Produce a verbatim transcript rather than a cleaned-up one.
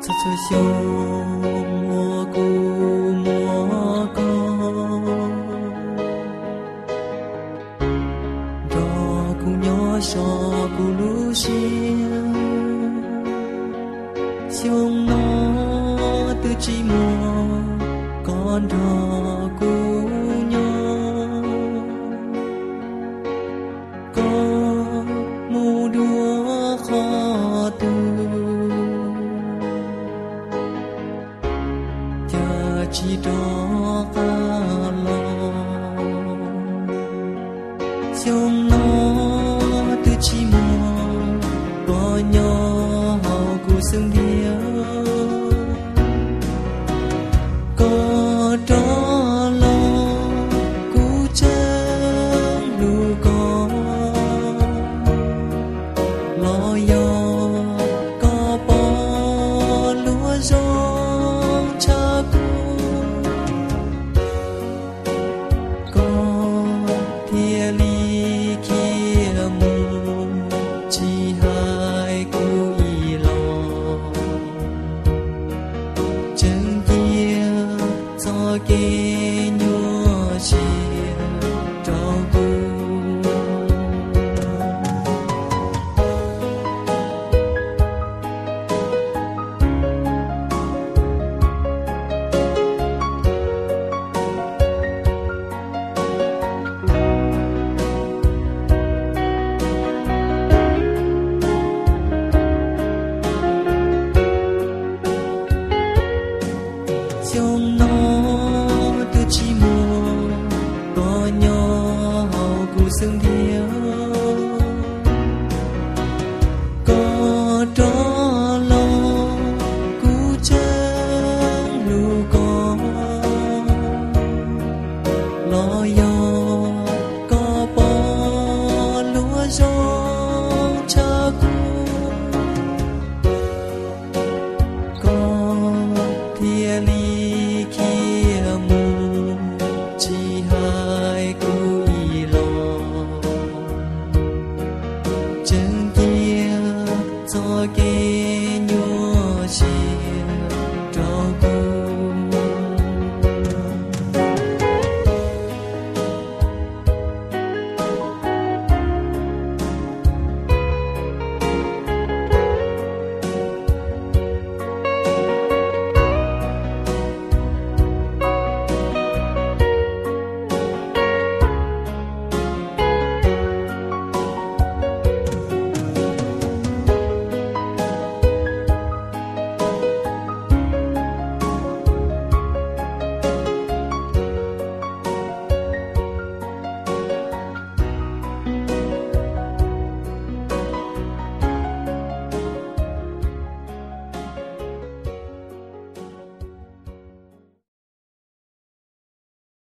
cho chiều mùa cu mùa con cho cu nhỏ cho cu lú xiêu xiêu nó từ chỉ mùa con đò cu nhỏ có mù đua khó từ chỉ đó cả lòng trong nó từ chỉ mùa có nhỏ họ cũng xứng đi